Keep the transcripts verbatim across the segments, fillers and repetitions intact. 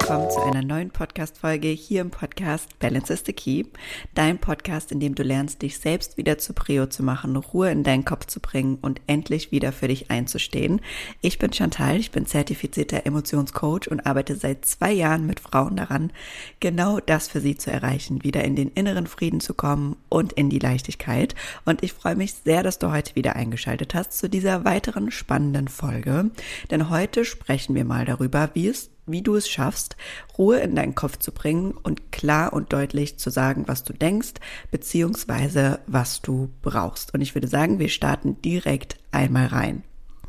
willkommen zu einer neuen Podcast-Folge hier im Podcast Balance is the Key. Dein Podcast, in dem du lernst, dich selbst wieder zur Prio zu machen, Ruhe in deinen Kopf zu bringen und endlich wieder für dich einzustehen. Ich bin Chantal, ich bin zertifizierter Emotionscoach und arbeite seit zwei Jahren mit Frauen daran, genau das für sie zu erreichen, wieder in den inneren Frieden zu kommen und in die Leichtigkeit. Und ich freue mich sehr, dass du heute wieder eingeschaltet hast zu dieser weiteren spannenden Folge. Denn heute sprechen wir mal darüber, wie es wie du es schaffst, Ruhe in deinen Kopf zu bringen und klar und deutlich zu sagen, was du denkst, beziehungsweise was du brauchst. Und ich würde sagen, wir starten direkt einmal rein.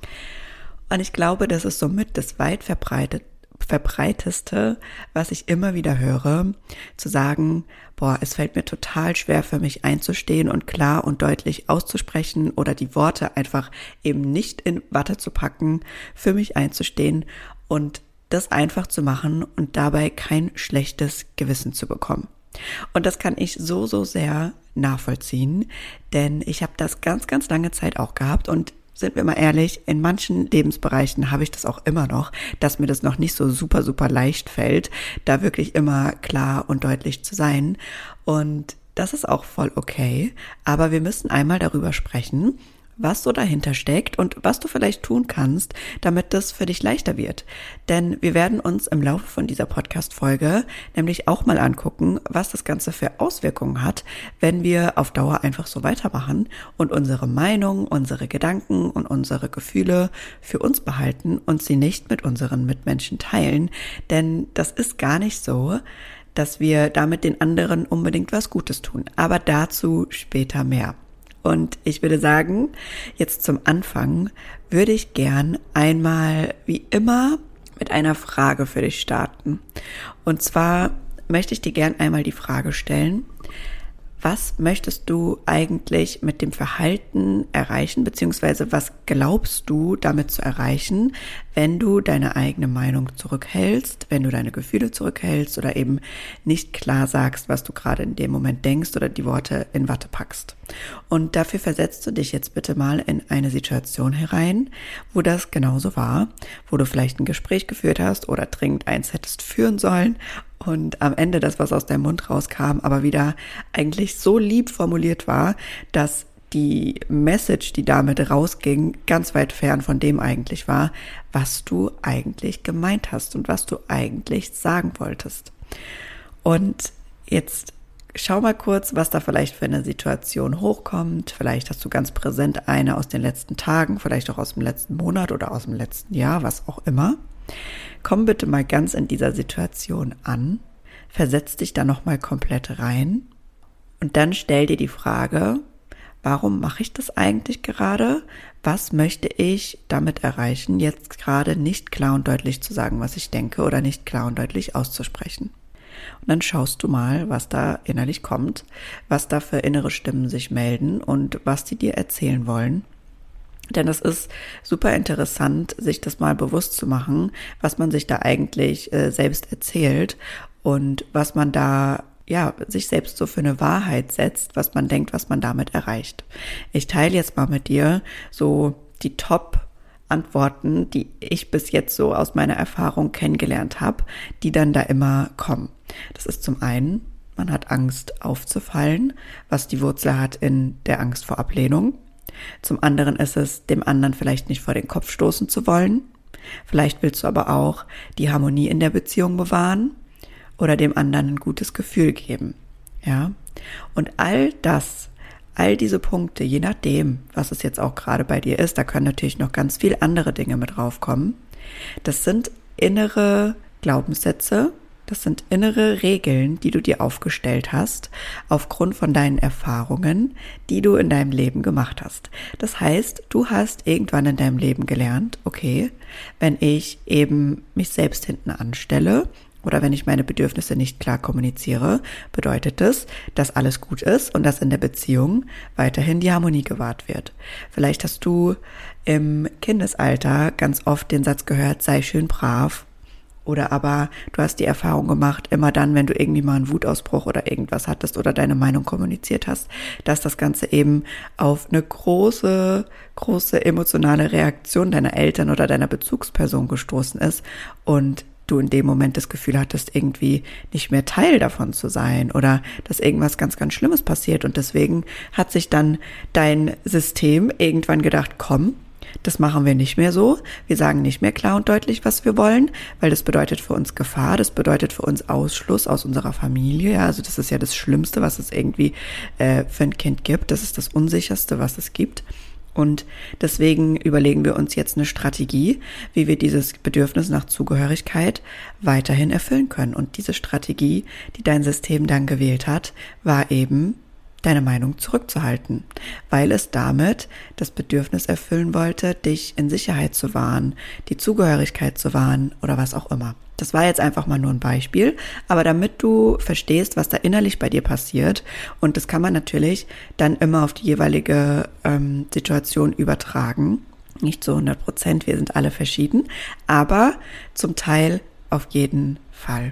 Und ich glaube, das ist somit das weit verbreitet, verbreiteste, was ich immer wieder höre, zu sagen, boah, es fällt mir total schwer für mich einzustehen und klar und deutlich auszusprechen oder die Worte einfach eben nicht in Watte zu packen, für mich einzustehen und das einfach zu machen und dabei kein schlechtes Gewissen zu bekommen. Und das kann ich so, so sehr nachvollziehen, denn ich habe das ganz, ganz lange Zeit auch gehabt und sind wir mal ehrlich, in manchen Lebensbereichen habe ich das auch immer noch, dass mir das noch nicht so super, super leicht fällt, da wirklich immer klar und deutlich zu sein. Und das ist auch voll okay, aber wir müssen einmal darüber sprechen, was so dahinter steckt und was du vielleicht tun kannst, damit das für dich leichter wird. Denn wir werden uns im Laufe von dieser Podcast-Folge nämlich auch mal angucken, was das Ganze für Auswirkungen hat, wenn wir auf Dauer einfach so weitermachen und unsere Meinung, unsere Gedanken und unsere Gefühle für uns behalten und sie nicht mit unseren Mitmenschen teilen. Denn das ist gar nicht so, dass wir damit den anderen unbedingt was Gutes tun. Aber dazu später mehr. Und ich würde sagen, jetzt zum Anfang würde ich gern einmal wie immer mit einer Frage für dich starten. Und zwar möchte ich dir gern einmal die Frage stellen: Was möchtest du eigentlich mit dem Verhalten erreichen, beziehungsweise was glaubst du damit zu erreichen, wenn du deine eigene Meinung zurückhältst, wenn du deine Gefühle zurückhältst oder eben nicht klar sagst, was du gerade in dem Moment denkst oder die Worte in Watte packst. Und dafür versetzt du dich jetzt bitte mal in eine Situation herein, wo das genauso war, wo du vielleicht ein Gespräch geführt hast oder dringend eins hättest führen sollen und am Ende das, was aus deinem Mund rauskam, aber wieder eigentlich so lieb formuliert war, dass die Message, die damit rausging, ganz weit fern von dem eigentlich war, was du eigentlich gemeint hast und was du eigentlich sagen wolltest. Und jetzt schau mal kurz, was da vielleicht für eine Situation hochkommt. Vielleicht hast du ganz präsent eine aus den letzten Tagen, vielleicht auch aus dem letzten Monat oder aus dem letzten Jahr, was auch immer. Komm bitte mal ganz in dieser Situation an, versetz dich da nochmal komplett rein und dann stell dir die Frage: Warum mache ich das eigentlich gerade? Was möchte ich damit erreichen, jetzt gerade nicht klar und deutlich zu sagen, was ich denke oder nicht klar und deutlich auszusprechen? Und dann schaust du mal, was da innerlich kommt, was da für innere Stimmen sich melden und was die dir erzählen wollen. Denn es ist super interessant, sich das mal bewusst zu machen, was man sich da eigentlich äh, selbst erzählt und was man da ja sich selbst so für eine Wahrheit setzt, was man denkt, was man damit erreicht. Ich teile jetzt mal mit dir so die Top-Antworten, die ich bis jetzt so aus meiner Erfahrung kennengelernt habe, die dann da immer kommen. Das ist zum einen: Man hat Angst aufzufallen, was die Wurzel hat in der Angst vor Ablehnung. Zum anderen ist es, dem anderen vielleicht nicht vor den Kopf stoßen zu wollen. Vielleicht willst du aber auch die Harmonie in der Beziehung bewahren oder dem anderen ein gutes Gefühl geben. Ja? Und all das, all diese Punkte, je nachdem, was es jetzt auch gerade bei dir ist, da können natürlich noch ganz viele andere Dinge mit draufkommen. Das sind innere Glaubenssätze, das sind innere Regeln, die du dir aufgestellt hast, aufgrund von deinen Erfahrungen, die du in deinem Leben gemacht hast. Das heißt, du hast irgendwann in deinem Leben gelernt, okay, wenn ich eben mich selbst hinten anstelle oder wenn ich meine Bedürfnisse nicht klar kommuniziere, bedeutet das, dass alles gut ist und dass in der Beziehung weiterhin die Harmonie gewahrt wird. Vielleicht hast du im Kindesalter ganz oft den Satz gehört: Sei schön brav. Oder aber du hast die Erfahrung gemacht, immer dann, wenn du irgendwie mal einen Wutausbruch oder irgendwas hattest oder deine Meinung kommuniziert hast, dass das Ganze eben auf eine große, große emotionale Reaktion deiner Eltern oder deiner Bezugsperson gestoßen ist und du in dem Moment das Gefühl hattest, irgendwie nicht mehr Teil davon zu sein oder dass irgendwas ganz, ganz Schlimmes passiert. Und deswegen hat sich dann dein System irgendwann gedacht, komm, das machen wir nicht mehr so. Wir sagen nicht mehr klar und deutlich, was wir wollen, weil das bedeutet für uns Gefahr, das bedeutet für uns Ausschluss aus unserer Familie. Ja, also das ist ja das Schlimmste, was es irgendwie äh, für ein Kind gibt. Das ist das Unsicherste, was es gibt. Und deswegen überlegen wir uns jetzt eine Strategie, wie wir dieses Bedürfnis nach Zugehörigkeit weiterhin erfüllen können. Und diese Strategie, die dein System dann gewählt hat, war eben, deine Meinung zurückzuhalten, weil es damit das Bedürfnis erfüllen wollte, dich in Sicherheit zu wahren, die Zugehörigkeit zu wahren oder was auch immer. Das war jetzt einfach mal nur ein Beispiel, aber damit du verstehst, was da innerlich bei dir passiert, und das kann man natürlich dann immer auf die jeweilige ähm, Situation übertragen, nicht zu hundert Prozent, wir sind alle verschieden, aber zum Teil auf jeden Fall.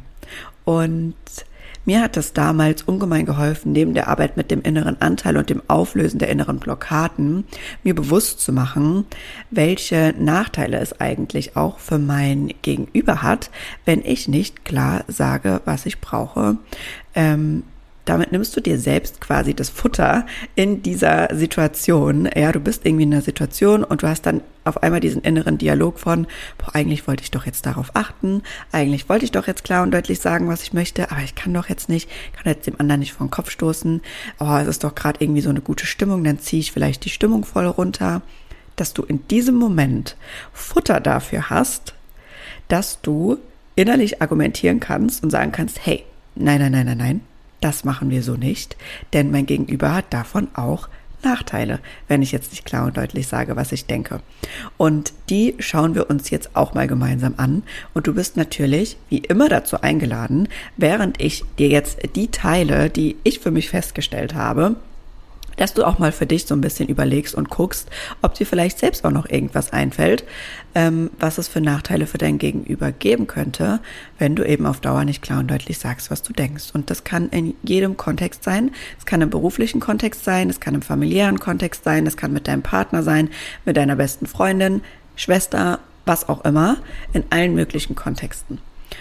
Und mir hat das damals ungemein geholfen, neben der Arbeit mit dem inneren Anteil und dem Auflösen der inneren Blockaden, mir bewusst zu machen, welche Nachteile es eigentlich auch für mein Gegenüber hat, wenn ich nicht klar sage, was ich brauche. Ähm, Damit nimmst du dir selbst quasi das Futter in dieser Situation. Ja, du bist irgendwie in einer Situation und du hast dann auf einmal diesen inneren Dialog von, boah, eigentlich wollte ich doch jetzt darauf achten, eigentlich wollte ich doch jetzt klar und deutlich sagen, was ich möchte, aber ich kann doch jetzt nicht, kann jetzt dem anderen nicht vor den Kopf stoßen. Oh, es ist doch gerade irgendwie so eine gute Stimmung, dann ziehe ich vielleicht die Stimmung voll runter. Dass du in diesem Moment Futter dafür hast, dass du innerlich argumentieren kannst und sagen kannst, hey, nein, nein, nein, nein, nein, das machen wir so nicht, denn mein Gegenüber hat davon auch Nachteile, wenn ich jetzt nicht klar und deutlich sage, was ich denke. Und die schauen wir uns jetzt auch mal gemeinsam an. Und du bist natürlich wie immer dazu eingeladen, während ich dir jetzt die teile, die ich für mich festgestellt habe, dass du auch mal für dich so ein bisschen überlegst und guckst, ob dir vielleicht selbst auch noch irgendwas einfällt, ähm, was es für Nachteile für dein Gegenüber geben könnte, wenn du eben auf Dauer nicht klar und deutlich sagst, was du denkst. Und das kann in jedem Kontext sein. Es kann im beruflichen Kontext sein, es kann im familiären Kontext sein, es kann mit deinem Partner sein, mit deiner besten Freundin, Schwester, was auch immer, in allen möglichen Kontexten.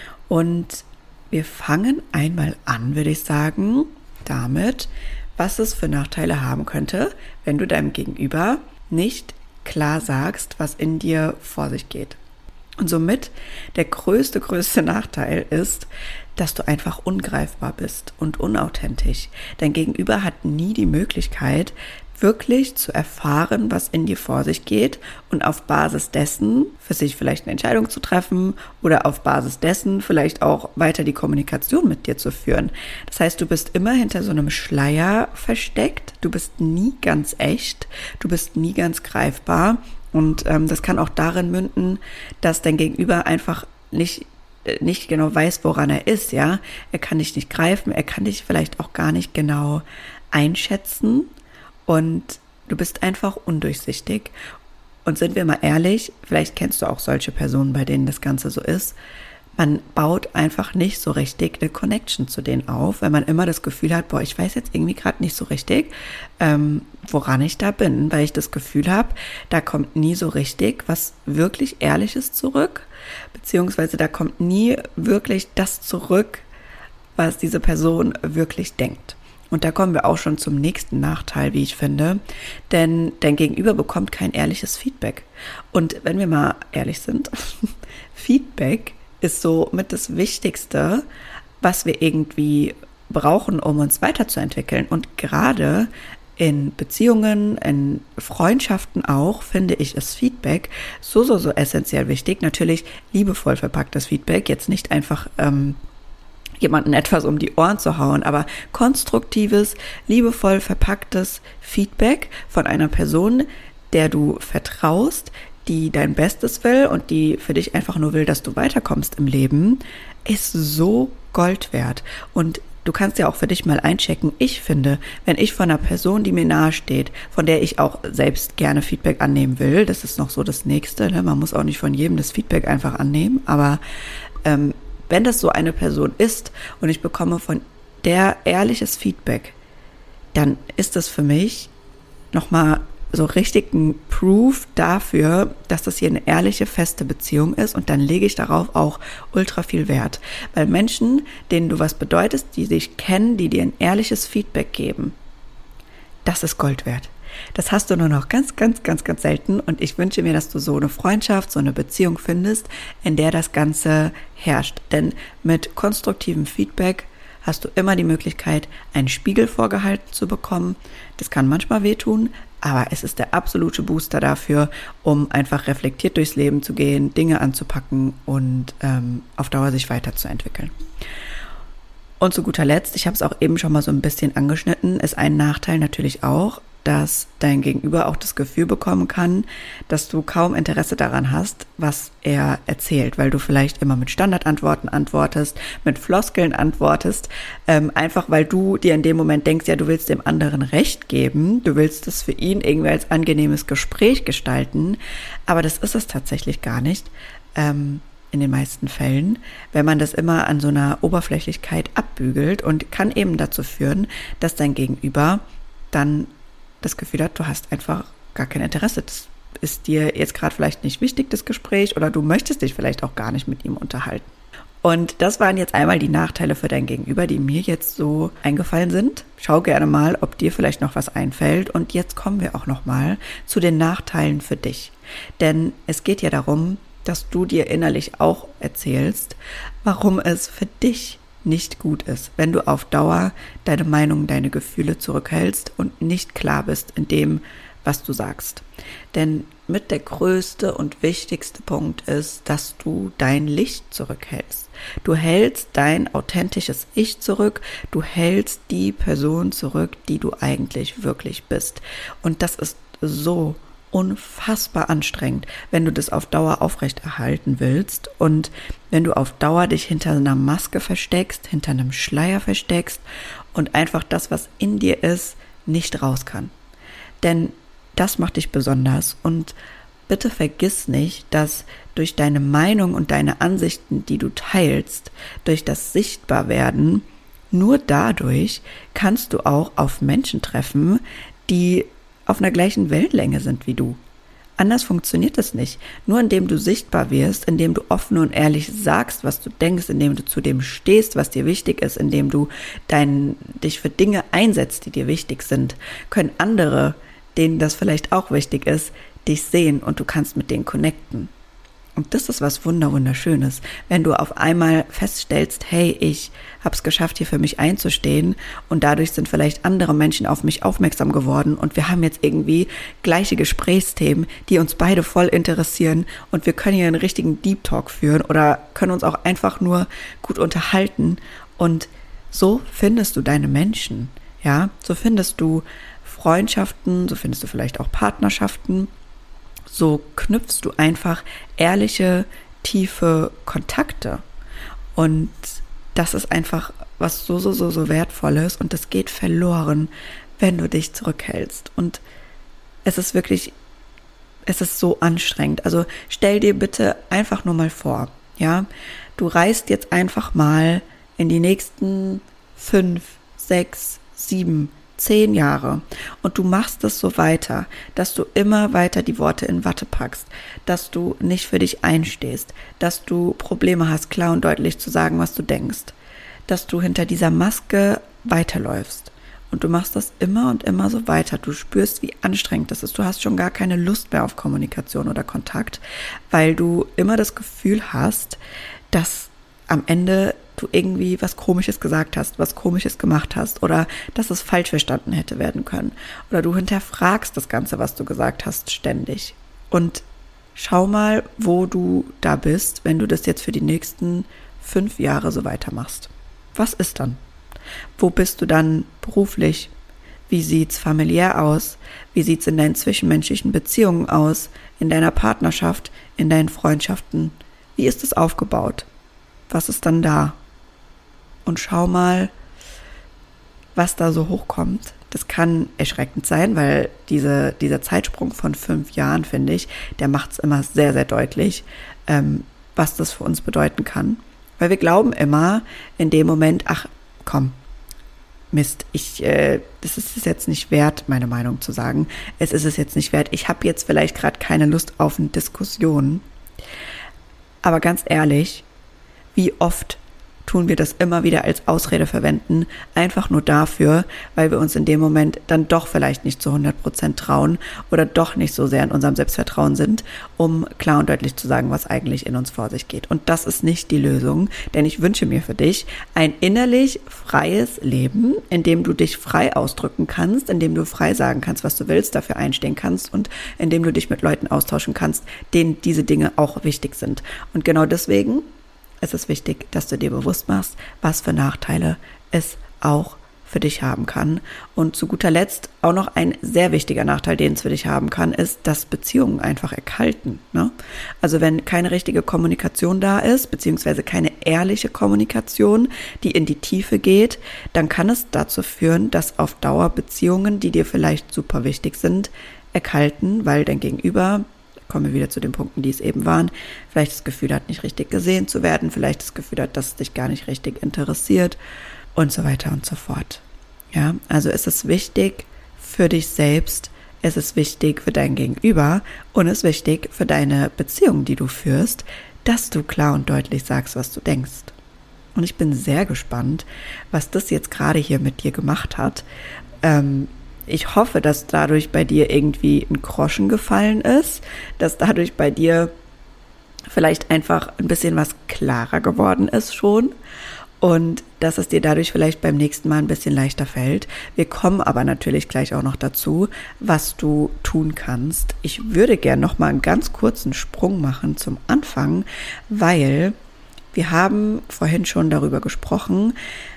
Und wir fangen einmal an, würde ich sagen, damit, was es für Nachteile haben könnte, wenn du deinem Gegenüber nicht klar sagst, was in dir vor sich geht. Und somit der größte, größte Nachteil ist, dass du einfach ungreifbar bist und unauthentisch. Dein Gegenüber hat nie die Möglichkeit, wirklich zu erfahren, was in dir vor sich geht und auf Basis dessen für sich vielleicht eine Entscheidung zu treffen oder auf Basis dessen vielleicht auch weiter die Kommunikation mit dir zu führen. Das heißt, du bist immer hinter so einem Schleier versteckt, du bist nie ganz echt, du bist nie ganz greifbar und ähm, das kann auch darin münden, dass dein Gegenüber einfach nicht nicht genau weiß, woran er ist, ja. Er kann dich nicht greifen, er kann dich vielleicht auch gar nicht genau einschätzen. Und du bist einfach undurchsichtig. Und sind wir mal ehrlich, vielleicht kennst du auch solche Personen, bei denen das Ganze so ist. Man baut einfach nicht so richtig eine Connection zu denen auf, weil man immer das Gefühl hat, boah, ich weiß jetzt irgendwie gerade nicht so richtig, ähm, woran ich da bin, weil ich das Gefühl habe, da kommt nie so richtig was wirklich Ehrliches zurück, beziehungsweise da kommt nie wirklich das zurück, was diese Person wirklich denkt. Und da kommen wir auch schon zum nächsten Nachteil, wie ich finde, denn dein Gegenüber bekommt kein ehrliches Feedback. Und wenn wir mal ehrlich sind, Feedback ist so mit das Wichtigste, was wir irgendwie brauchen, um uns weiterzuentwickeln. Und gerade in Beziehungen, in Freundschaften auch, finde ich, ist Feedback so, so, so essentiell wichtig. Natürlich liebevoll verpacktes Feedback, jetzt nicht einfach ähm, jemanden etwas um die Ohren zu hauen, aber konstruktives, liebevoll verpacktes Feedback von einer Person, der du vertraust, die dein Bestes will und die für dich einfach nur will, dass du weiterkommst im Leben, ist so Gold wert. Und du kannst ja auch für dich mal einchecken. Ich finde, wenn ich von einer Person, die mir nahe steht, von der ich auch selbst gerne Feedback annehmen will, das ist noch so das Nächste, ne? Man muss auch nicht von jedem das Feedback einfach annehmen, aber ähm, wenn das so eine Person ist und ich bekomme von der ehrliches Feedback, dann ist das für mich nochmal so richtigen Proof dafür, dass das hier eine ehrliche, feste Beziehung ist, und dann lege ich darauf auch ultra viel Wert. Weil Menschen, denen du was bedeutest, die dich kennen, die dir ein ehrliches Feedback geben, das ist Gold wert. Das hast du nur noch ganz, ganz, ganz, ganz selten, und ich wünsche mir, dass du so eine Freundschaft, so eine Beziehung findest, in der das Ganze herrscht. Denn mit konstruktivem Feedback hast du immer die Möglichkeit, einen Spiegel vorgehalten zu bekommen. Das kann manchmal wehtun, aber es ist der absolute Booster dafür, um einfach reflektiert durchs Leben zu gehen, Dinge anzupacken und ähm, auf Dauer sich weiterzuentwickeln. Und zu guter Letzt, ich habe es auch eben schon mal so ein bisschen angeschnitten, ist ein Nachteil natürlich auch, dass dein Gegenüber auch das Gefühl bekommen kann, dass du kaum Interesse daran hast, was er erzählt, weil du vielleicht immer mit Standardantworten antwortest, mit Floskeln antwortest, ähm, einfach weil du dir in dem Moment denkst, ja, du willst dem anderen Recht geben, du willst es für ihn irgendwie als angenehmes Gespräch gestalten, aber das ist es tatsächlich gar nicht, ähm, in den meisten Fällen, wenn man das immer an so einer Oberflächlichkeit abbügelt, und kann eben dazu führen, dass dein Gegenüber dann das Gefühl hat, du hast einfach gar kein Interesse. Das ist dir jetzt gerade vielleicht nicht wichtig, das Gespräch, oder du möchtest dich vielleicht auch gar nicht mit ihm unterhalten. Und das waren jetzt einmal die Nachteile für dein Gegenüber, die mir jetzt so eingefallen sind. Schau gerne mal, ob dir vielleicht noch was einfällt. Und jetzt kommen wir auch noch mal zu den Nachteilen für dich. Denn es geht ja darum, dass du dir innerlich auch erzählst, warum es für dich nicht gut ist, wenn du auf Dauer deine Meinung, deine Gefühle zurückhältst und nicht klar bist in dem, was du sagst. Denn mit der größte und wichtigste Punkt ist, dass du dein Licht zurückhältst. Du hältst dein authentisches Ich zurück, du hältst die Person zurück, die du eigentlich wirklich bist. Und das ist so unfassbar anstrengend, wenn du das auf Dauer aufrechterhalten willst und wenn du auf Dauer dich hinter einer Maske versteckst, hinter einem Schleier versteckst und einfach das, was in dir ist, nicht raus kann. Denn das macht dich besonders, und bitte vergiss nicht, dass durch deine Meinung und deine Ansichten, die du teilst, durch das Sichtbarwerden, nur dadurch kannst du auch auf Menschen treffen, die auf einer gleichen Wellenlänge sind wie du. Anders funktioniert es nicht. Nur indem du sichtbar wirst, indem du offen und ehrlich sagst, was du denkst, indem du zu dem stehst, was dir wichtig ist, indem du dein, dich für Dinge einsetzt, die dir wichtig sind, können andere, denen das vielleicht auch wichtig ist, dich sehen, und du kannst mit denen connecten. Und das ist was Wunderwunderschönes, wenn du auf einmal feststellst, hey, ich habe es geschafft, hier für mich einzustehen, und dadurch sind vielleicht andere Menschen auf mich aufmerksam geworden, und wir haben jetzt irgendwie gleiche Gesprächsthemen, die uns beide voll interessieren, und wir können hier einen richtigen Deep Talk führen oder können uns auch einfach nur gut unterhalten, und so findest du deine Menschen, ja, so findest du Freundschaften, so findest du vielleicht auch Partnerschaften. So knüpfst du einfach ehrliche, tiefe Kontakte. Und das ist einfach was so, so, so, so Wertvolles, und das geht verloren, wenn du dich zurückhältst. Und es ist wirklich, es ist so anstrengend. Also stell dir bitte einfach nur mal vor, ja, du reist jetzt einfach mal in die nächsten fünf, sechs, sieben, zehn Jahre, und du machst es so weiter, dass du immer weiter die Worte in Watte packst, dass du nicht für dich einstehst, dass du Probleme hast, klar und deutlich zu sagen, was du denkst, dass du hinter dieser Maske weiterläufst, und du machst das immer und immer so weiter. Du spürst, wie anstrengend das ist. Du hast schon gar keine Lust mehr auf Kommunikation oder Kontakt, weil du immer das Gefühl hast, dass am Ende du irgendwie was Komisches gesagt hast, was Komisches gemacht hast, oder dass es falsch verstanden hätte werden können. Oder du hinterfragst das Ganze, was du gesagt hast, ständig. Und schau mal, wo du da bist, wenn du das jetzt für die nächsten fünf Jahre so weitermachst. Was ist dann? Wo bist du dann beruflich? Wie sieht's familiär aus? Wie sieht's in deinen zwischenmenschlichen Beziehungen aus? In deiner Partnerschaft? In deinen Freundschaften? Wie ist es aufgebaut? Was ist dann da? Und schau mal, was da so hochkommt. Das kann erschreckend sein, weil diese, dieser Zeitsprung von fünf Jahren, finde ich, der macht es immer sehr, sehr deutlich, ähm, was das für uns bedeuten kann. Weil wir glauben immer in dem Moment, ach komm, Mist, ich, äh, das ist es jetzt nicht wert, meine Meinung zu sagen. Es ist es jetzt nicht wert. Ich habe jetzt vielleicht gerade keine Lust auf eine Diskussion. Aber ganz ehrlich, wie oft tun wir das immer wieder als Ausrede verwenden, einfach nur dafür, weil wir uns in dem Moment dann doch vielleicht nicht zu hundert Prozent trauen oder doch nicht so sehr in unserem Selbstvertrauen sind, um klar und deutlich zu sagen, was eigentlich in uns vor sich geht. Und das ist nicht die Lösung, denn ich wünsche mir für dich ein innerlich freies Leben, in dem du dich frei ausdrücken kannst, in dem du frei sagen kannst, was du willst, dafür einstehen kannst und in dem du dich mit Leuten austauschen kannst, denen diese Dinge auch wichtig sind. Und genau deswegen es ist wichtig, dass du dir bewusst machst, was für Nachteile es auch für dich haben kann. Und zu guter Letzt auch noch ein sehr wichtiger Nachteil, den es für dich haben kann, ist, dass Beziehungen einfach erkalten. Ne? Also wenn keine richtige Kommunikation da ist, beziehungsweise keine ehrliche Kommunikation, die in die Tiefe geht, dann kann es dazu führen, dass auf Dauer Beziehungen, die dir vielleicht super wichtig sind, erkalten, weil dein Gegenüber, kommen wir wieder zu den Punkten, die es eben waren, vielleicht das Gefühl hat, nicht richtig gesehen zu werden, vielleicht das Gefühl hat, dass es dich gar nicht richtig interessiert und so weiter und so fort. Ja, also es ist wichtig für dich selbst, es ist wichtig für dein Gegenüber und es ist wichtig für deine Beziehung, die du führst, dass du klar und deutlich sagst, was du denkst. Und ich bin sehr gespannt, was das jetzt gerade hier mit dir gemacht hat. Ähm, Ich hoffe, dass dadurch bei dir irgendwie ein Groschen gefallen ist, dass dadurch bei dir vielleicht einfach ein bisschen was klarer geworden ist schon und dass es dir dadurch vielleicht beim nächsten Mal ein bisschen leichter fällt. Wir kommen aber natürlich gleich auch noch dazu, was du tun kannst. Ich würde gerne noch mal einen ganz kurzen Sprung machen zum Anfang, weil wir haben vorhin schon darüber gesprochen,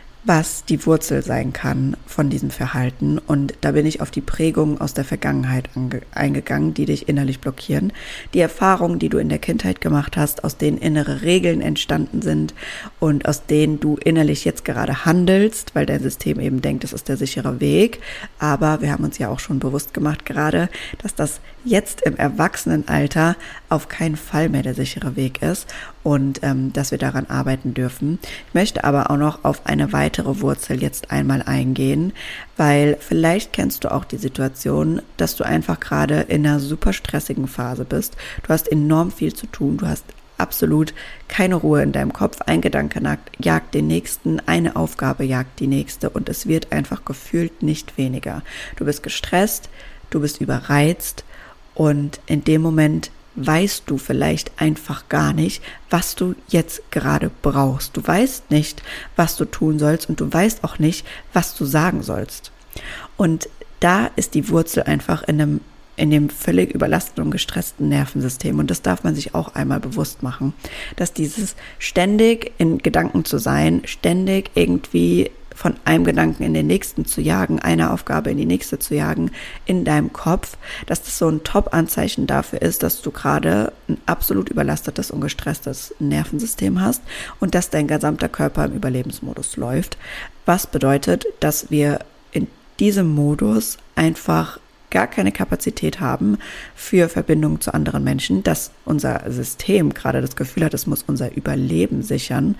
was die Wurzel sein kann von diesem Verhalten. Und da bin ich auf die Prägungen aus der Vergangenheit ange- eingegangen, die dich innerlich blockieren. Die Erfahrungen, die du in der Kindheit gemacht hast, aus denen innere Regeln entstanden sind und aus denen du innerlich jetzt gerade handelst, weil dein System eben denkt, das ist der sichere Weg. Aber wir haben uns ja auch schon bewusst gemacht gerade, dass das jetzt im Erwachsenenalter auf keinen Fall mehr der sichere Weg ist und ähm, dass wir daran arbeiten dürfen. Ich möchte aber auch noch auf eine weitere Wurzel jetzt einmal eingehen, weil vielleicht kennst du auch die Situation, dass du einfach gerade in einer super stressigen Phase bist. Du hast enorm viel zu tun, du hast absolut keine Ruhe in deinem Kopf. Ein Gedanke jagt den nächsten, eine Aufgabe jagt die nächste und es wird einfach gefühlt nicht weniger. Du bist gestresst, du bist überreizt und in dem Moment weißt du vielleicht einfach gar nicht, was du jetzt gerade brauchst. Du weißt nicht, was du tun sollst und du weißt auch nicht, was du sagen sollst. Und da ist die Wurzel einfach in einem in dem völlig überlasteten und gestressten Nervensystem. Und das darf man sich auch einmal bewusst machen, dass dieses ständig in Gedanken zu sein, ständig irgendwie von einem Gedanken in den nächsten zu jagen, eine Aufgabe in die nächste zu jagen, in deinem Kopf, dass das so ein Top-Anzeichen dafür ist, dass du gerade ein absolut überlastetes und gestresstes Nervensystem hast und dass dein gesamter Körper im Überlebensmodus läuft. Was bedeutet, dass wir in diesem Modus einfach gar keine Kapazität haben für Verbindung zu anderen Menschen, dass unser System gerade das Gefühl hat, es muss unser Überleben sichern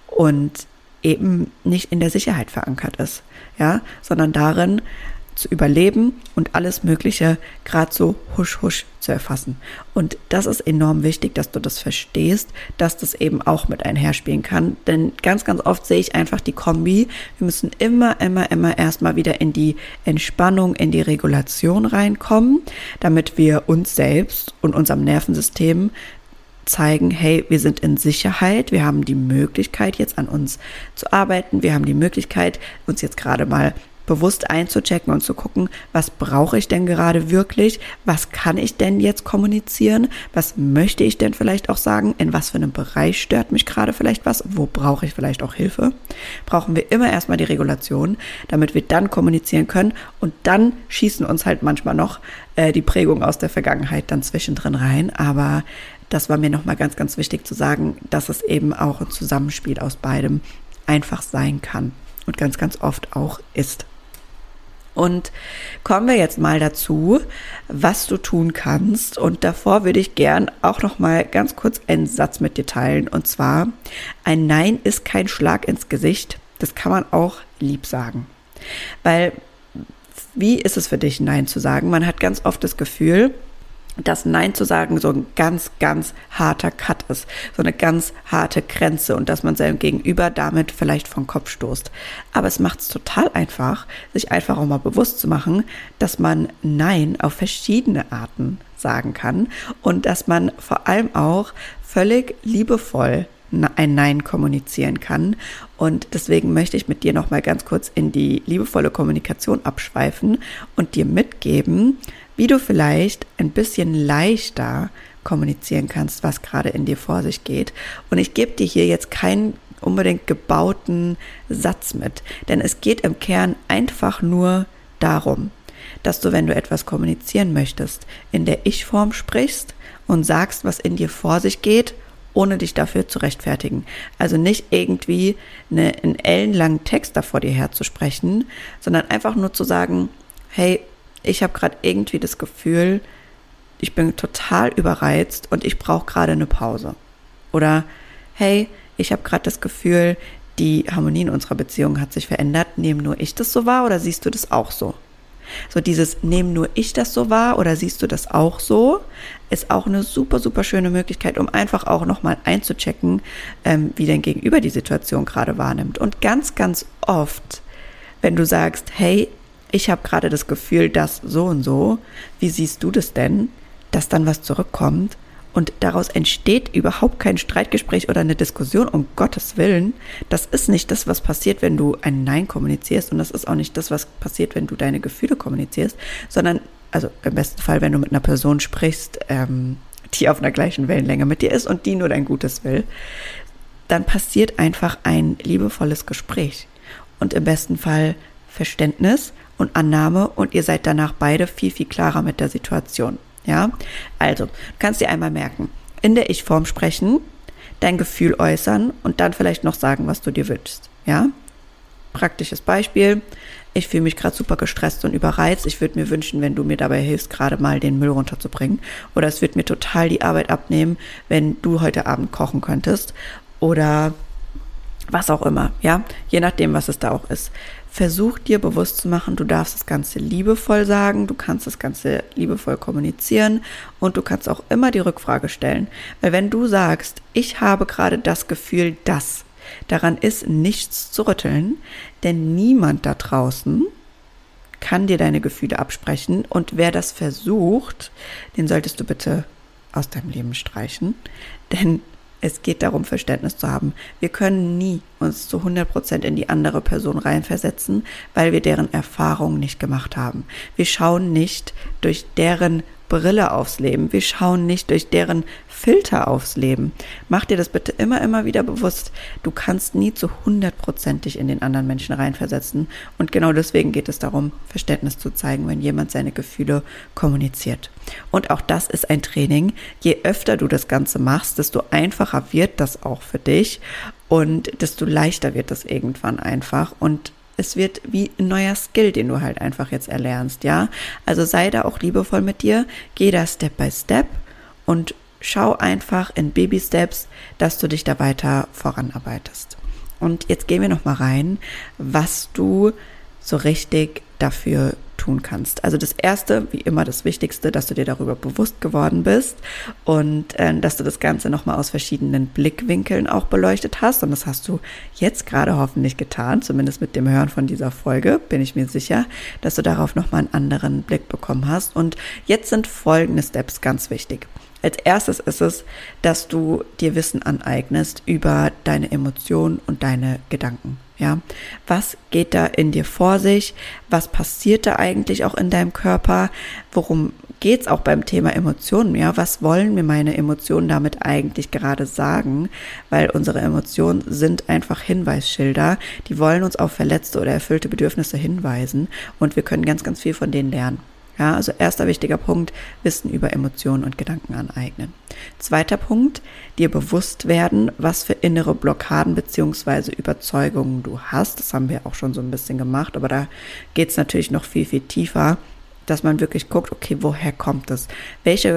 und eben nicht in der Sicherheit verankert ist, ja, sondern darin zu überleben und alles Mögliche gerade so husch husch zu erfassen. Und das ist enorm wichtig, dass du das verstehst, dass das eben auch mit einherspielen kann. Denn ganz, ganz oft sehe ich einfach die Kombi. Wir müssen immer, immer, immer erstmal wieder in die Entspannung, in die Regulation reinkommen, damit wir uns selbst und unserem Nervensystem zeigen, hey, wir sind in Sicherheit, wir haben die Möglichkeit, jetzt an uns zu arbeiten, wir haben die Möglichkeit, uns jetzt gerade mal bewusst einzuchecken und zu gucken, was brauche ich denn gerade wirklich, was kann ich denn jetzt kommunizieren, was möchte ich denn vielleicht auch sagen, in was für einem Bereich stört mich gerade vielleicht was, wo brauche ich vielleicht auch Hilfe, brauchen wir immer erstmal die Regulation, damit wir dann kommunizieren können und dann schießen uns halt manchmal noch äh, die Prägung aus der Vergangenheit dann zwischendrin rein, aber das war mir nochmal ganz, ganz wichtig zu sagen, dass es eben auch ein Zusammenspiel aus beidem einfach sein kann und ganz, ganz oft auch ist. Und kommen wir jetzt mal dazu, was du tun kannst. Und davor würde ich gern auch noch mal ganz kurz einen Satz mit dir teilen. Und zwar, ein Nein ist kein Schlag ins Gesicht. Das kann man auch lieb sagen. Weil, wie ist es für dich, Nein zu sagen? Man hat ganz oft das Gefühl, dass Nein zu sagen so ein ganz, ganz harter Cut ist, so eine ganz harte Grenze und dass man seinem Gegenüber damit vielleicht vom Kopf stoßt. Aber es macht es total einfach, sich einfach auch mal bewusst zu machen, dass man Nein auf verschiedene Arten sagen kann und dass man vor allem auch völlig liebevoll ein Nein kommunizieren kann. Und deswegen möchte ich mit dir noch mal ganz kurz in die liebevolle Kommunikation abschweifen und dir mitgeben, wie du vielleicht ein bisschen leichter kommunizieren kannst, was gerade in dir vor sich geht. Und ich gebe dir hier jetzt keinen unbedingt gebauten Satz mit, denn es geht im Kern einfach nur darum, dass du, wenn du etwas kommunizieren möchtest, in der Ich-Form sprichst und sagst, was in dir vor sich geht, ohne dich dafür zu rechtfertigen. Also nicht irgendwie eine, einen ellenlangen Text da vor dir herzusprechen, sondern einfach nur zu sagen, hey, ich habe gerade irgendwie das Gefühl, ich bin total überreizt und ich brauche gerade eine Pause. Oder hey, ich habe gerade das Gefühl, die Harmonie in unserer Beziehung hat sich verändert. Nehme nur ich das so wahr oder siehst du das auch so? So dieses nehme nur ich das so wahr oder siehst du das auch so, ist auch eine super, super schöne Möglichkeit, um einfach auch nochmal einzuchecken, ähm, wie dein Gegenüber die Situation gerade wahrnimmt. Und ganz, ganz oft, wenn du sagst, hey, ich habe gerade das Gefühl, dass so und so, wie siehst du das denn, dass dann was zurückkommt und daraus entsteht überhaupt kein Streitgespräch oder eine Diskussion, um Gottes Willen. Das ist nicht das, was passiert, wenn du ein Nein kommunizierst und das ist auch nicht das, was passiert, wenn du deine Gefühle kommunizierst, sondern, also im besten Fall, wenn du mit einer Person sprichst, ähm, die auf einer gleichen Wellenlänge mit dir ist und die nur dein Gutes will, dann passiert einfach ein liebevolles Gespräch und im besten Fall Verständnis und Annahme und ihr seid danach beide viel, viel klarer mit der Situation. Ja, also, du kannst dir einmal merken, in der Ich-Form sprechen, dein Gefühl äußern und dann vielleicht noch sagen, was du dir wünschst. Ja, praktisches Beispiel, ich fühle mich gerade super gestresst und überreizt, ich würde mir wünschen, wenn du mir dabei hilfst, gerade mal den Müll runterzubringen. Oder es wird mir total die Arbeit abnehmen, wenn du heute Abend kochen könntest. Oder was auch immer, ja, je nachdem, was es da auch ist. Versuch dir bewusst zu machen, du darfst das Ganze liebevoll sagen, du kannst das Ganze liebevoll kommunizieren und du kannst auch immer die Rückfrage stellen. Weil wenn du sagst, ich habe gerade das Gefühl, dass, daran ist nichts zu rütteln, denn niemand da draußen kann dir deine Gefühle absprechen und wer das versucht, den solltest du bitte aus deinem Leben streichen, denn es geht darum, Verständnis zu haben. Wir können nie uns zu hundert Prozent in die andere Person reinversetzen, weil wir deren Erfahrung nicht gemacht haben. Wir schauen nicht durch deren Brille aufs Leben. Wir schauen nicht durch deren Filter aufs Leben. Mach dir das bitte immer, immer wieder bewusst. Du kannst nie zu hundert Prozent dich in den anderen Menschen reinversetzen. Und genau deswegen geht es darum, Verständnis zu zeigen, wenn jemand seine Gefühle kommuniziert. Und auch das ist ein Training. Je öfter du das Ganze machst, desto einfacher wird das auch für dich und desto leichter wird das irgendwann einfach. Und es wird wie ein neuer Skill, den du halt einfach jetzt erlernst, ja. Also sei da auch liebevoll mit dir, geh da Step by Step und schau einfach in Baby-Steps, dass du dich da weiter voranarbeitest. Und jetzt gehen wir nochmal rein, was du so richtig dafür tun kannst. Also das Erste, wie immer das Wichtigste, dass du dir darüber bewusst geworden bist und äh, dass du das Ganze nochmal aus verschiedenen Blickwinkeln auch beleuchtet hast. Und das hast du jetzt gerade hoffentlich getan, zumindest mit dem Hören von dieser Folge, bin ich mir sicher, dass du darauf nochmal einen anderen Blick bekommen hast. Und jetzt sind folgende Steps ganz wichtig. Als erstes ist es, dass du dir Wissen aneignest über deine Emotionen und deine Gedanken. Ja, was geht da in dir vor sich? Was passiert da eigentlich auch in deinem Körper? Worum geht's auch beim Thema Emotionen? Ja, was wollen mir meine Emotionen damit eigentlich gerade sagen? Weil unsere Emotionen sind einfach Hinweisschilder. Die wollen uns auf verletzte oder erfüllte Bedürfnisse hinweisen und wir können ganz, ganz viel von denen lernen. Ja, also erster wichtiger Punkt, Wissen über Emotionen und Gedanken aneignen. Zweiter Punkt, dir bewusst werden, was für innere Blockaden bzw. Überzeugungen du hast. Das haben wir auch schon so ein bisschen gemacht, aber da geht es natürlich noch viel, viel tiefer, dass man wirklich guckt, okay, woher kommt es? Welche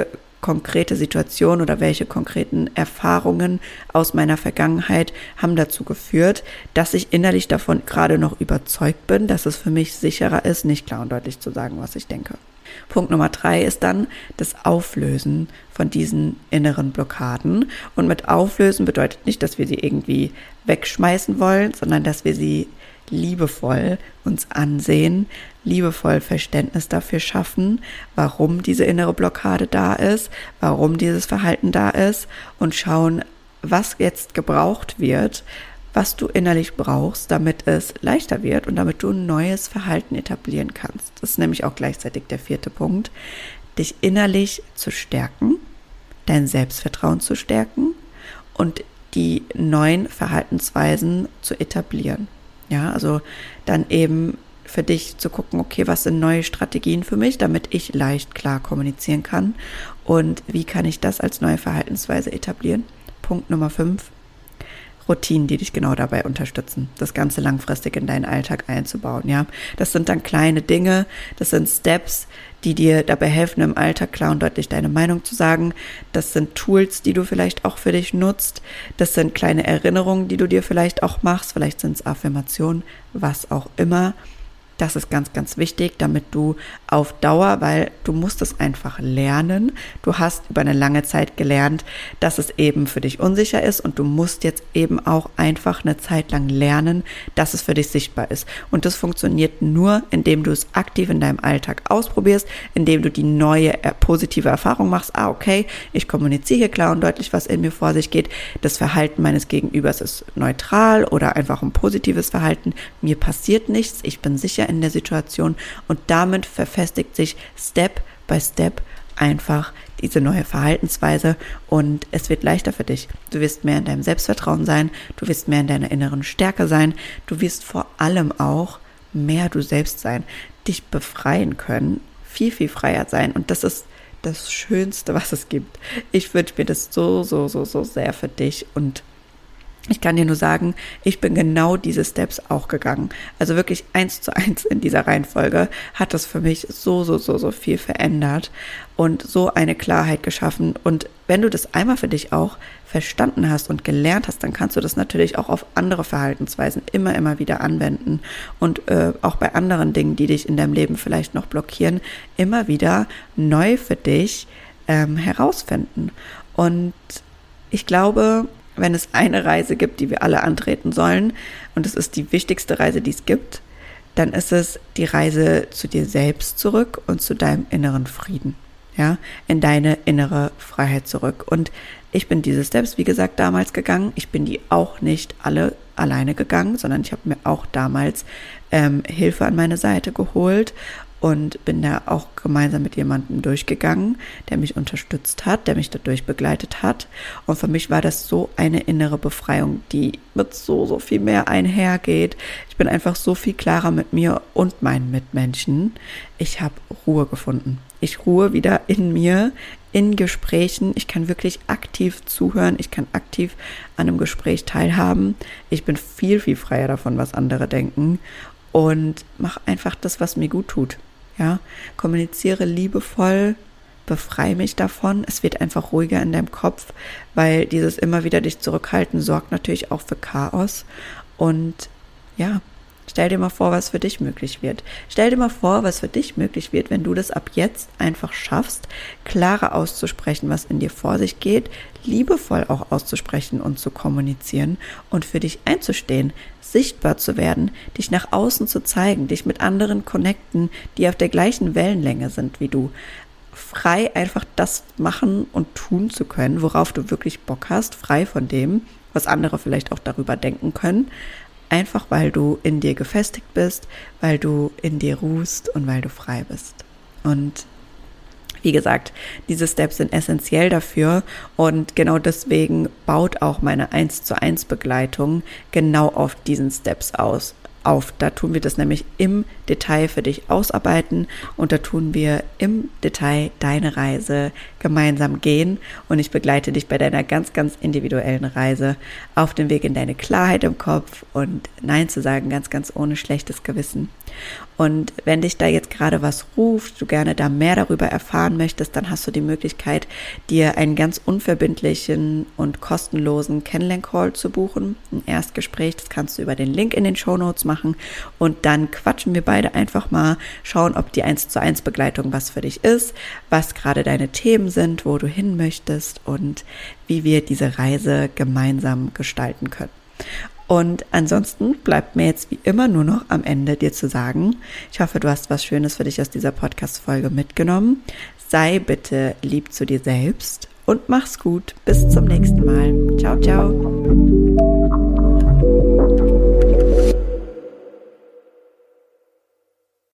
konkrete Situation oder welche konkreten Erfahrungen aus meiner Vergangenheit haben dazu geführt, dass ich innerlich davon gerade noch überzeugt bin, dass es für mich sicherer ist, nicht klar und deutlich zu sagen, was ich denke. Punkt Nummer drei ist dann das Auflösen von diesen inneren Blockaden. Und mit Auflösen bedeutet nicht, dass wir sie irgendwie wegschmeißen wollen, sondern dass wir sie liebevoll uns ansehen, liebevoll Verständnis dafür schaffen, warum diese innere Blockade da ist, warum dieses Verhalten da ist und schauen, was jetzt gebraucht wird, was du innerlich brauchst, damit es leichter wird und damit du ein neues Verhalten etablieren kannst. Das ist nämlich auch gleichzeitig der vierte Punkt, dich innerlich zu stärken, dein Selbstvertrauen zu stärken und die neuen Verhaltensweisen zu etablieren. Ja, also dann eben für dich zu gucken, okay, was sind neue Strategien für mich, damit ich leicht klar kommunizieren kann und wie kann ich das als neue Verhaltensweise etablieren. Punkt Nummer fünf, Routinen, die dich genau dabei unterstützen, das Ganze langfristig in deinen Alltag einzubauen. Ja, das sind dann kleine Dinge, das sind Steps, die dir dabei helfen, im Alltag klar und deutlich deine Meinung zu sagen. Das sind Tools, die du vielleicht auch für dich nutzt. Das sind kleine Erinnerungen, die du dir vielleicht auch machst. Vielleicht sind es Affirmationen, was auch immer. Das ist ganz, ganz wichtig, damit du auf Dauer, weil du musst es einfach lernen. Du hast über eine lange Zeit gelernt, dass es eben für dich unsicher ist und du musst jetzt eben auch einfach eine Zeit lang lernen, dass es für dich sichtbar ist. Und das funktioniert nur, indem du es aktiv in deinem Alltag ausprobierst, indem du die neue positive Erfahrung machst. Ah, okay, ich kommuniziere hier klar und deutlich, was in mir vor sich geht. Das Verhalten meines Gegenübers ist neutral oder einfach ein positives Verhalten. Mir passiert nichts, ich bin sicher in der Situation und damit verfestigt sich Step by Step einfach diese neue Verhaltensweise und es wird leichter für dich. Du wirst mehr in deinem Selbstvertrauen sein, du wirst mehr in deiner inneren Stärke sein, du wirst vor allem auch mehr du selbst sein, dich befreien können, viel, viel freier sein und das ist das Schönste, was es gibt. Ich wünsche mir das so, so, so, so sehr für dich und ich kann dir nur sagen, ich bin genau diese Steps auch gegangen. Also wirklich eins zu eins in dieser Reihenfolge hat das für mich so, so, so, so viel verändert und so eine Klarheit geschaffen. Und wenn du das einmal für dich auch verstanden hast und gelernt hast, dann kannst du das natürlich auch auf andere Verhaltensweisen immer, immer wieder anwenden und äh, auch bei anderen Dingen, die dich in deinem Leben vielleicht noch blockieren, immer wieder neu für dich ähm, herausfinden. Und ich glaube, wenn es eine Reise gibt, die wir alle antreten sollen, und es ist die wichtigste Reise, die es gibt, dann ist es die Reise zu dir selbst zurück und zu deinem inneren Frieden, ja, in deine innere Freiheit zurück. Und ich bin diese Steps, wie gesagt, damals gegangen. Ich bin die auch nicht alle alleine gegangen, sondern ich habe mir auch damals ähm, Hilfe an meine Seite geholt und bin da auch gemeinsam mit jemandem durchgegangen, der mich unterstützt hat, der mich dadurch begleitet hat. Und für mich war das so eine innere Befreiung, die mit so, so viel mehr einhergeht. Ich bin einfach so viel klarer mit mir und meinen Mitmenschen. Ich habe Ruhe gefunden. Ich ruhe wieder in mir, in Gesprächen. Ich kann wirklich aktiv zuhören. Ich kann aktiv an einem Gespräch teilhaben. Ich bin viel, viel freier davon, was andere denken. Und mache einfach das, was mir gut tut. Ja, kommuniziere liebevoll, befreie mich davon. Es wird einfach ruhiger in deinem Kopf, weil dieses immer wieder dich zurückhalten sorgt natürlich auch für Chaos. Und ja, stell dir mal vor, was für dich möglich wird. Stell dir mal vor, was für dich möglich wird, wenn du das ab jetzt einfach schaffst, klarer auszusprechen, was in dir vor sich geht, liebevoll auch auszusprechen und zu kommunizieren und für dich einzustehen, sichtbar zu werden, dich nach außen zu zeigen, dich mit anderen connecten, die auf der gleichen Wellenlänge sind wie du. Frei einfach das machen und tun zu können, worauf du wirklich Bock hast, frei von dem, was andere vielleicht auch darüber denken können, einfach weil du in dir gefestigt bist, weil du in dir ruhst und weil du frei bist. Und wie gesagt, diese Steps sind essentiell dafür und genau deswegen baut auch meine eins zu eins Begleitung genau auf diesen Steps aus. Auf. Da tun wir das nämlich im Detail für dich ausarbeiten und da tun wir im Detail deine Reise gemeinsam gehen und ich begleite dich bei deiner ganz, ganz individuellen Reise auf dem Weg in deine Klarheit im Kopf und Nein zu sagen, ganz, ganz ohne schlechtes Gewissen. Und wenn dich da jetzt gerade was ruft, du gerne da mehr darüber erfahren möchtest, dann hast du die Möglichkeit, dir einen ganz unverbindlichen und kostenlosen Kennenlern-Call zu buchen. Ein Erstgespräch, das kannst du über den Link in den Shownotes machen und dann quatschen wir beide einfach mal, schauen, ob die eins zu eins Begleitung was für dich ist, was gerade deine Themen sind, wo du hin möchtest und wie wir diese Reise gemeinsam gestalten können. Und ansonsten bleibt mir jetzt wie immer nur noch am Ende dir zu sagen, ich hoffe, du hast was Schönes für dich aus dieser Podcast-Folge mitgenommen. Sei bitte lieb zu dir selbst und mach's gut. Bis zum nächsten Mal. Ciao, ciao.